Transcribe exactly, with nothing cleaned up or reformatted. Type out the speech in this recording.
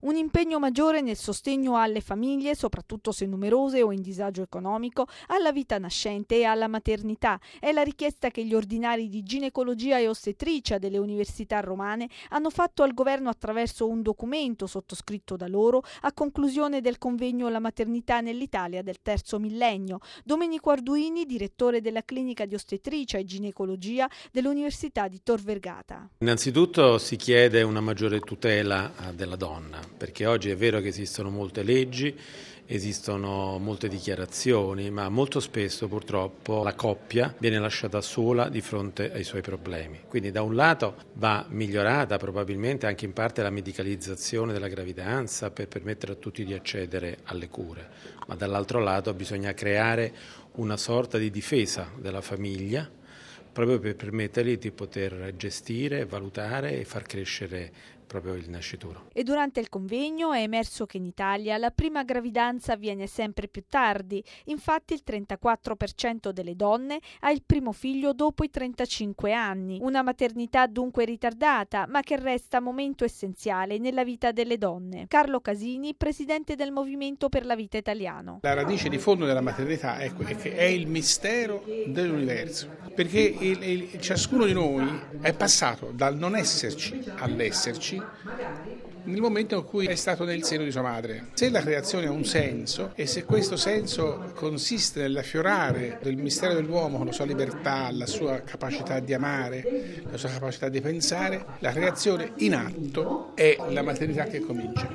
Un impegno maggiore nel sostegno alle famiglie, soprattutto se numerose o in disagio economico, alla vita nascente e alla maternità. È la richiesta che gli ordinari di ginecologia e ostetricia delle università romane hanno fatto al governo attraverso un documento sottoscritto da loro a conclusione del convegno La maternità nell'Italia del terzo millennio. Domenico Arduini, direttore della clinica di ostetricia e ginecologia dell'Università di Tor Vergata. Innanzitutto si chiede una maggiore tutela della donna, perché oggi è vero che esistono molte leggi, esistono molte dichiarazioni, ma molto spesso purtroppo la coppia viene lasciata sola di fronte ai suoi problemi. Quindi da un lato va migliorata probabilmente anche in parte la medicalizzazione della gravidanza per permettere a tutti di accedere alle cure, ma dall'altro lato bisogna creare una sorta di difesa della famiglia proprio per permettergli di poter gestire, valutare e far crescere proprio il nascituro. E durante il convegno è emerso che in Italia la prima gravidanza avviene sempre più tardi. Infatti il trentaquattro per cento delle donne ha il primo figlio dopo i trentacinque anni. Una maternità dunque ritardata, ma che resta momento essenziale nella vita delle donne. Carlo Casini, presidente del Movimento per la Vita Italiano. La radice di fondo della maternità è che è il mistero dell'universo, perché il, il, ciascuno di noi è passato dal non esserci all'esserci nel momento in cui è stato nel seno di sua madre. Se la creazione ha un senso e se questo senso consiste nell'affiorare del mistero dell'uomo con la sua libertà, la sua capacità di amare, la sua capacità di pensare, la creazione in atto è la maternità che comincia.